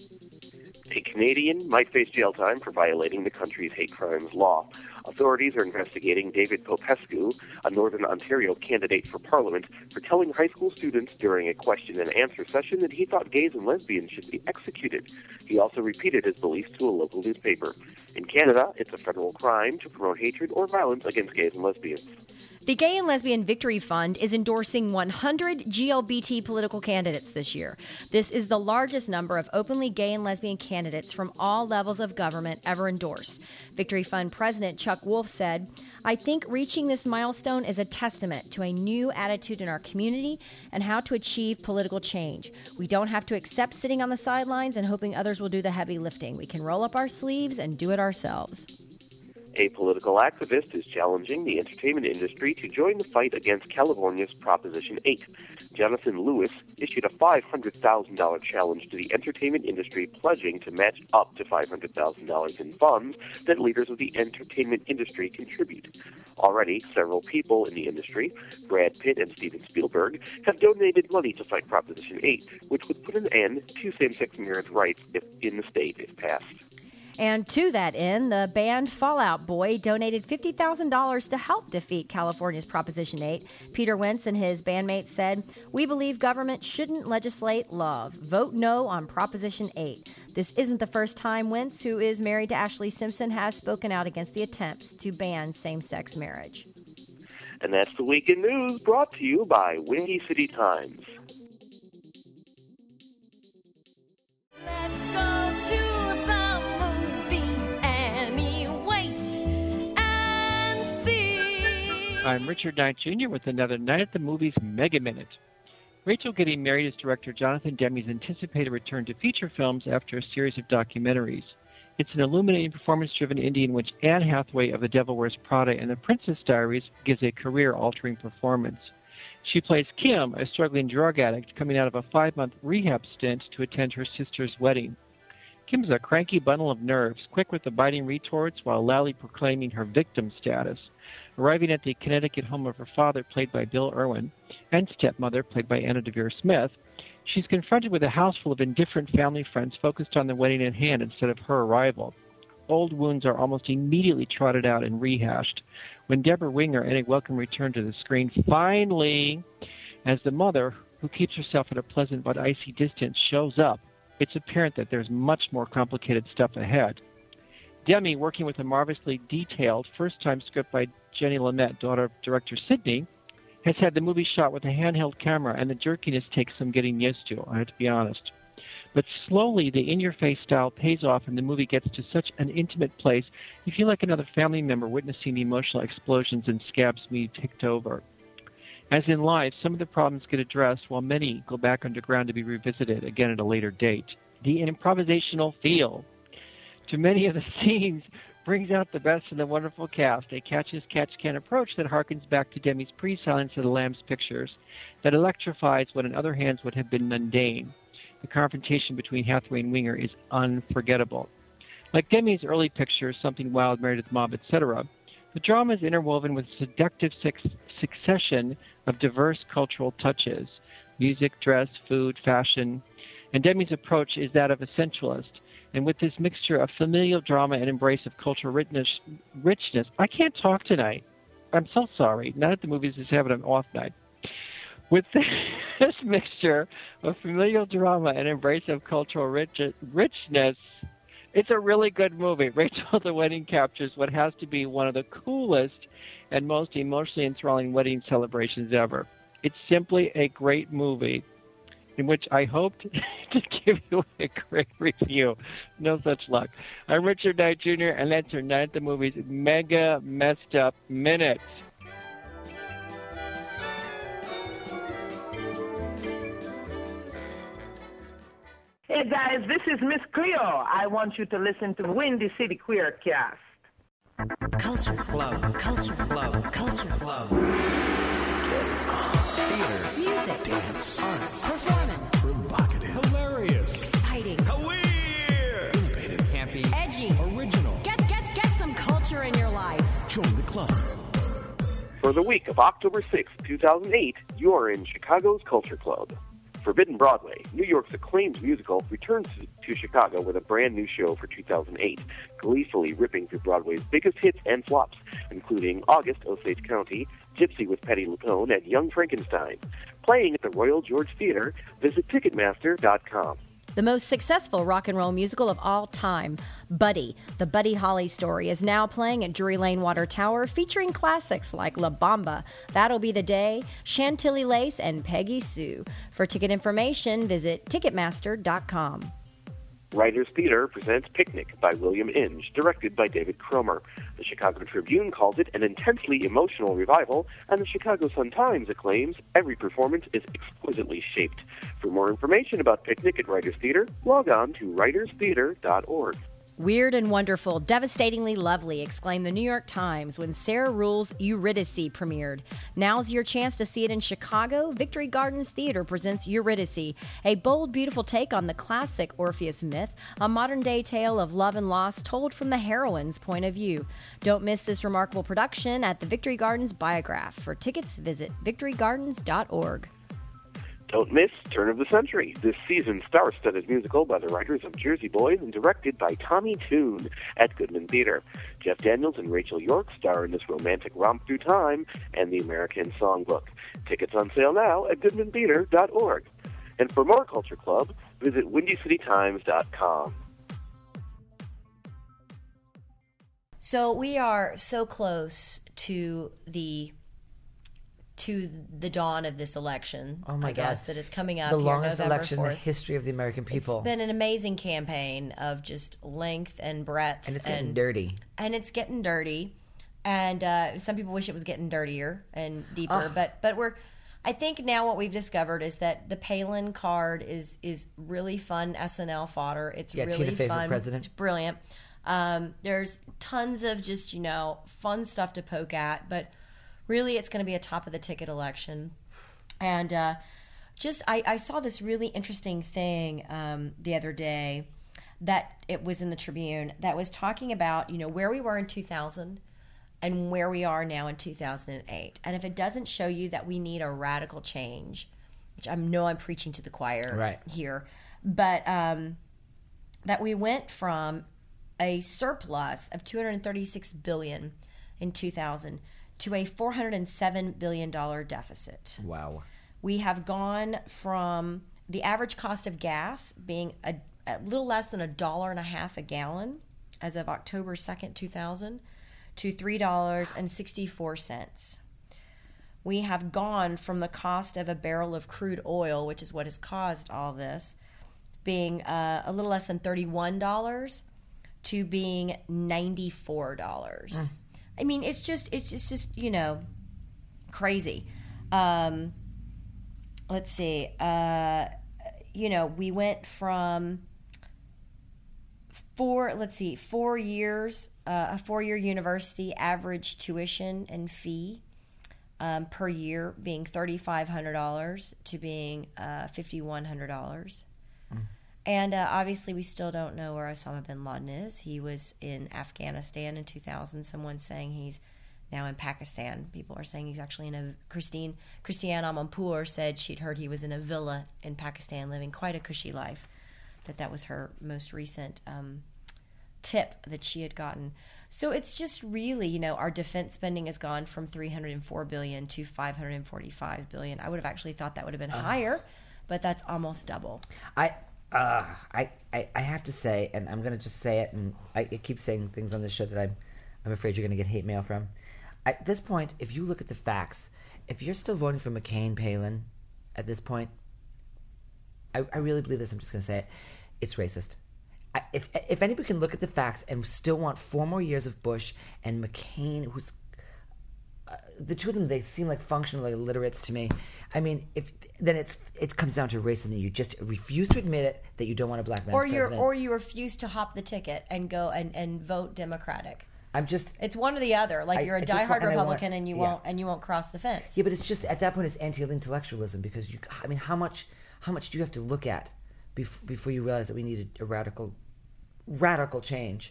S10: A Canadian might face jail time for violating the country's hate crimes law. Authorities are investigating David Popescu, a Northern Ontario candidate for Parliament, for telling high school students during a question-and-answer session that he thought gays and lesbians should be executed. He also repeated his beliefs to a local newspaper. In Canada, it's a federal crime to promote hatred or violence against gays and lesbians.
S11: The Gay and Lesbian Victory Fund is endorsing 100 GLBT political candidates this year. This is the largest number of openly gay and lesbian candidates from all levels of government ever endorsed. Victory Fund President Chuck Wolf said, "I think reaching this milestone is a testament to a new attitude in our community and how to achieve political change. We don't have to accept sitting on the sidelines and hoping others will do the heavy lifting. We can roll up our sleeves and do it ourselves."
S10: A political activist is challenging the entertainment industry to join the fight against California's Proposition 8. Jonathan Lewis issued a $500,000 challenge to the entertainment industry, pledging to match up to $500,000 in funds that leaders of the entertainment industry contribute. Already, several people in the industry, Brad Pitt and Steven Spielberg, have donated money to fight Proposition 8, which would put an end to same-sex marriage rights in the state if passed.
S11: And to that end, the band Fall Out Boy donated $50,000 to help defeat California's Proposition 8. Peter Wentz and his bandmates said, "We believe government shouldn't legislate love. Vote no on Proposition 8. This isn't the first time Wentz, who is married to Ashley Simpson, has spoken out against the attempts to ban same-sex marriage."
S10: And that's the Week in News, brought to you by Windy City Times.
S9: Let's go to the movies and wait and see.
S5: I'm Richard Knight Jr. with another Night at the Movies Mega Minute. Rachel Getting Married is director Jonathan Demme's anticipated return to feature films after a series of documentaries. It's an illuminating, performance-driven indie in which Anne Hathaway of The Devil Wears Prada and The Princess Diaries gives a career-altering performance. She plays Kim, a struggling drug addict coming out of a 5-month rehab stint to attend her sister's wedding. Kim's a cranky bundle of nerves, quick with the biting retorts while loudly proclaiming her victim status. Arriving at the Connecticut home of her father, played by Bill Irwin, and stepmother, played by Anna Deavere Smith, she's confronted with a house full of indifferent family friends focused on the wedding at hand instead of her arrival. Old wounds are almost immediately trotted out and rehashed. When Deborah Winger, in a welcome return to the screen, finally, as the mother, who keeps herself at a pleasant but icy distance, shows up, it's apparent that there's much more complicated stuff ahead. Demme, working with a marvelously detailed first-time script by Jenny Lumet, daughter of director Sidney, has had the movie shot with a handheld camera, and the jerkiness takes some getting used to, I have to be honest. But slowly, the in-your-face style pays off, and the movie gets to such an intimate place, you feel like another family member witnessing the emotional explosions and scabs being ticked over. As in life, some of the problems get addressed, while many go back underground to be revisited, again at a later date. The improvisational feel to many of the scenes brings out the best in the wonderful cast, a catch-as-catch-can approach that harkens back to Demme's pre-Silence of the Lambs pictures, that electrifies what in other hands would have been mundane. The confrontation between Hathaway and Winger is unforgettable. Like Demme's early pictures, Something Wild, Married at the Mob, etc., the drama is interwoven with a seductive succession of diverse cultural touches, music, dress, food, fashion, and Demme's approach is that of a sensualist. And with this mixture of familial drama and embrace of cultural richness, I can't talk tonight. I'm so sorry. Not at the movies, just having an off night. With this mixture of familial drama and embrace of cultural richness, it's a really good movie. Rachel the Wedding captures what has to be one of the coolest and most emotionally enthralling wedding celebrations ever. It's simply a great movie in which I hoped to give you a great review. No such luck. I'm Richard Knight Jr., and that's your Night at the Movies Mega Messed Up Minute.
S14: Hey guys, this is Miss Cleo. I want you to listen to Windy City Queercast.
S9: Culture Club. Culture Club. Culture Club. Theater. Music. Dance. Art. Performance. Provocative. Hilarious. Exciting. Weird. Innovative. Campy.
S7: Edgy.
S9: Original.
S7: Get some culture in your life.
S9: Join the club.
S10: For the week of October 6, 2008, you are in Chicago's Culture Club. Forbidden Broadway, New York's acclaimed musical, returns to Chicago with a brand new show for 2008, gleefully ripping through Broadway's biggest hits and flops, including August, Osage County, Gypsy with Patti LuPone, and Young Frankenstein. Playing at the Royal George Theater, visit Ticketmaster.com.
S11: The most successful rock and roll musical of all time, Buddy, the Buddy Holly story, is now playing at Drury Lane Water Tower, featuring classics like La Bamba, That'll Be the Day, Chantilly Lace, and Peggy Sue. For ticket information, visit Ticketmaster.com.
S10: Writers Theater presents Picnic by William Inge, directed by David Cromer. The Chicago Tribune calls it an intensely emotional revival, and the Chicago Sun-Times acclaims every performance is exquisitely shaped. For more information about Picnic at Writers Theater, log on to writerstheater.org.
S11: Weird and wonderful, devastatingly lovely, exclaimed the New York Times when Sarah Ruhl's Eurydice premiered. Now's your chance to see it in Chicago. Victory Gardens Theater presents Eurydice, a bold, beautiful take on the classic Orpheus myth, a modern-day tale of love and loss told from the heroine's point of view. Don't miss this remarkable production at the Victory Gardens Biograph. For tickets, visit victorygardens.org.
S10: Don't miss Turn of the Century, this season's star-studded musical by the writers of Jersey Boys and directed by Tommy Tune at Goodman Theater. Jeff Daniels and Rachel York star in this romantic romp through time and the American Songbook. Tickets on sale now at goodmantheater.org. And for more Culture Club, visit windycitytimes.com.
S1: So we are so close to the dawn of this election,
S6: Oh my
S1: I guess,
S6: God.
S1: that is coming up
S6: The
S1: here
S6: longest
S1: November
S6: election
S1: 4th.
S6: in the history of the American people.
S1: It's been an amazing campaign of just length and breadth.
S6: And it's getting dirty.
S1: And it's getting dirty. And some people wish it was getting dirtier and deeper.
S6: Ugh.
S1: But I think now what we've discovered is that the Palin card is really fun SNL fodder. It's
S6: Yeah,
S1: really
S6: Tina Fey for
S1: fun.
S6: president.
S1: It's brilliant. There's tons of just, fun stuff to poke at. But really, it's going to be a top-of-the-ticket election. And I saw this really interesting thing the other day that it was in the Tribune that was talking about, where we were in 2000 and where we are now in 2008. And if it doesn't show you that we need a radical change, which I know I'm preaching to the choir here, but that we went from a surplus of $236 billion in 2000 to a $407 billion deficit.
S6: Wow.
S1: We have gone from the average cost of gas being a little less than $1.50 a gallon as of October 2nd, 2000, to $3.64. We have gone from the cost of a barrel of crude oil, which is what has caused all this, being a little less than $31 to being $94. I mean, it's just crazy. Let's see. We went from 4 years, a 4-year university average tuition and fee per year being $3,500 to being $5,100. And obviously, we still don't know where Osama bin Laden is. He was in Afghanistan in 2000. Someone's saying he's now in Pakistan. People are saying he's actually in a... Christiane Amanpour said she'd heard he was in a villa in Pakistan, living quite a cushy life. That was her most recent tip that she had gotten. So it's just really, our defense spending has gone from $304 billion to $545 billion. I would have actually thought that would have been higher, but that's almost double.
S6: I have to say, and I'm going to just say it, and I keep saying things on this show that I'm afraid you're going to get hate mail from. At this point, if you look at the facts, if you're still voting for McCain, Palin, at this point, I really believe this. I'm just going to say it. It's racist. If anybody can look at the facts and still want 4 more years of Bush and McCain, who's the two of them, they seem like functional illiterates to me. I mean, then it comes down to race, and you just refuse to admit it that you don't want a black man as president.
S1: Or you refuse to hop the ticket and go and vote Democratic.
S6: It's
S1: one or the other. Like you're a diehard Republican and you won't cross the fence.
S6: Yeah, but it's just at that point it's anti-intellectualism because how much do you have to look at before you realize that we need a radical change?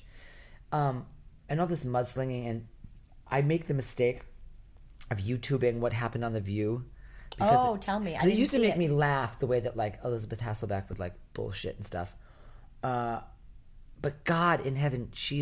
S6: And all this mudslinging, and I make the mistake of YouTubing what happened on The View.
S1: Tell me.
S6: It used to make me laugh the way that like Elizabeth Hasselbeck would like bullshit and stuff. But God in heaven, she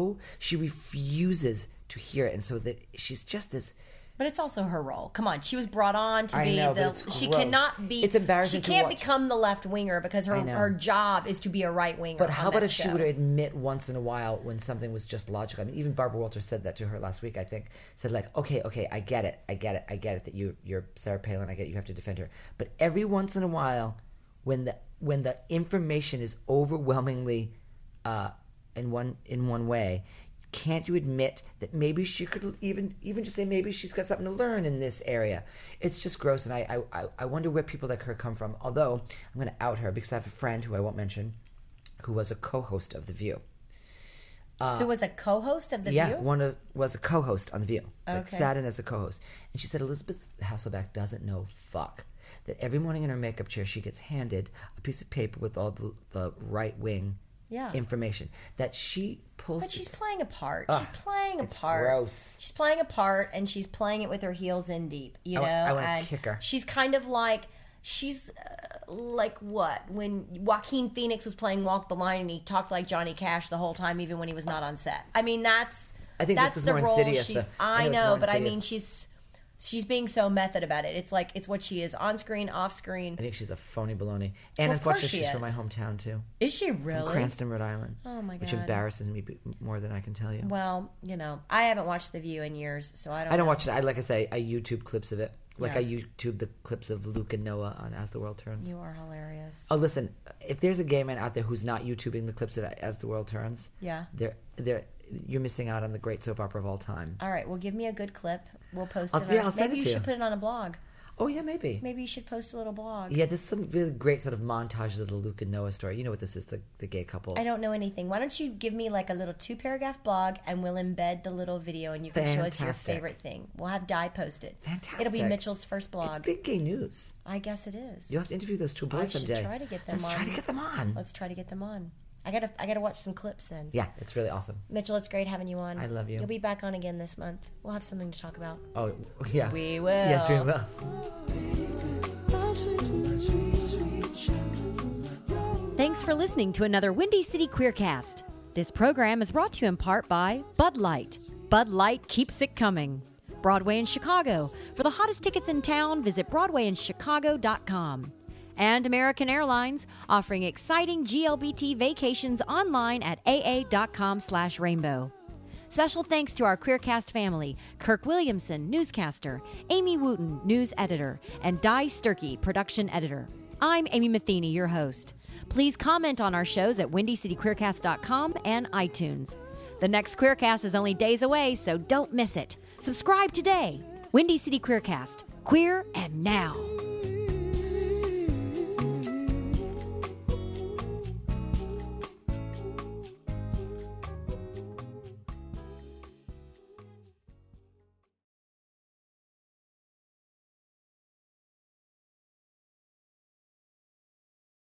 S6: refuses to hear it, and so that she's just as.
S1: But it's also her role. Come on, she was brought on to be she
S6: gross.
S1: Cannot be.
S6: It's embarrassing.
S1: She can't become the left winger because her job is to be a right winger.
S6: But how about if she would admit once in a while when something was just logical? I mean, even Barbara Walters said that to her last week. I think said like, okay, I get it that you're Sarah Palin. I get you have to defend her. But every once in a while, when the information is overwhelmingly in one way. Can't you admit that maybe she could even just say maybe she's got something to learn in this area? It's just gross, and I wonder where people like her come from. Although I'm going to out her because I have a friend who I won't mention who was a co-host of The View.
S1: Who was a co-host of The View?
S6: Yeah, was a co-host on The View.
S1: Okay.
S6: Like sat in as a co-host. And she said Elizabeth Hasselbeck doesn't know fuck. That every morning in her makeup chair she gets handed a piece of paper with all the right-wing information that she pulls.
S1: But she's playing a part.
S6: Ugh,
S1: she's playing a part.
S6: Gross.
S1: She's playing a part, and she's playing it with her heels in deep.
S6: I want to kick her.
S1: She's kind of like like what when Joaquin Phoenix was playing Walk the Line, and he talked like Johnny Cash the whole time, even when he was not on set. I mean, I think that's
S6: this is
S1: the
S6: more
S1: role
S6: insidious.
S1: I know, but I mean, she's being so method about it. It's like it's what she is on screen, off screen.
S6: I think she's a phony baloney. And unfortunately, she's from my hometown too.
S1: Is she really?
S6: From Cranston, Rhode Island.
S1: Oh my God.
S6: Which embarrasses me more than I can tell you.
S1: Well, I haven't watched The View in years, so I don't
S6: watch it. Like I say, I YouTube clips of it. Like
S1: Yeah.
S6: I YouTube the clips of Luke and Noah on As the World Turns.
S1: You are hilarious.
S6: Oh, listen, if there's a gay man out there who's not YouTubing the clips of As the World Turns,
S1: Yeah.
S6: you're missing out on the great soap opera of all time.
S1: All right, well, give me a good clip. We'll post
S6: I'll
S1: it.
S6: send
S1: Maybe
S6: it
S1: you
S6: to
S1: should
S6: you.
S1: put it on a blog.
S6: Oh, yeah, maybe.
S1: Maybe you should post a little blog.
S6: Yeah, there's some really great sort of montages of the Luke and Noah story. You know what this is, the gay couple.
S1: I don't know anything. Why don't you give me like a little 2-paragraph blog, and we'll embed the little video, and you can show us your
S6: Fantastic.
S1: favorite thing. We'll have Di post it.
S6: Fantastic.
S1: It'll be Mitchell's first blog.
S6: It's big gay news.
S1: I guess it is.
S6: You'll have to interview those two boys someday.
S1: I should try to get them
S6: Let's
S1: on.
S6: try to get them on.
S1: Let's try to get them on. I gotta watch some clips then.
S6: Yeah, it's really awesome.
S1: Mitchell, it's great having you on.
S6: I love you.
S1: You'll be back on again this month. We'll have something to talk about.
S6: Oh, yeah.
S1: We will.
S6: Yes, we will.
S11: Thanks for listening to another Windy City Queercast. This program is brought to you in part by Bud Light. Bud Light keeps it coming. Broadway in Chicago. For the hottest tickets in town, visit BroadwayInChicago.com. And American Airlines, offering exciting GLBT vacations online at aa.com/rainbow. Special thanks to our Queercast family, Kirk Williamson, newscaster, Amy Wooten, news editor, and Di Sturkey, production editor. I'm Amy Matheny, your host. Please comment on our shows at WindyCityQueercast.com and iTunes. The next Queercast is only days away, so don't miss it. Subscribe today. Windy City Queercast. Queer and now.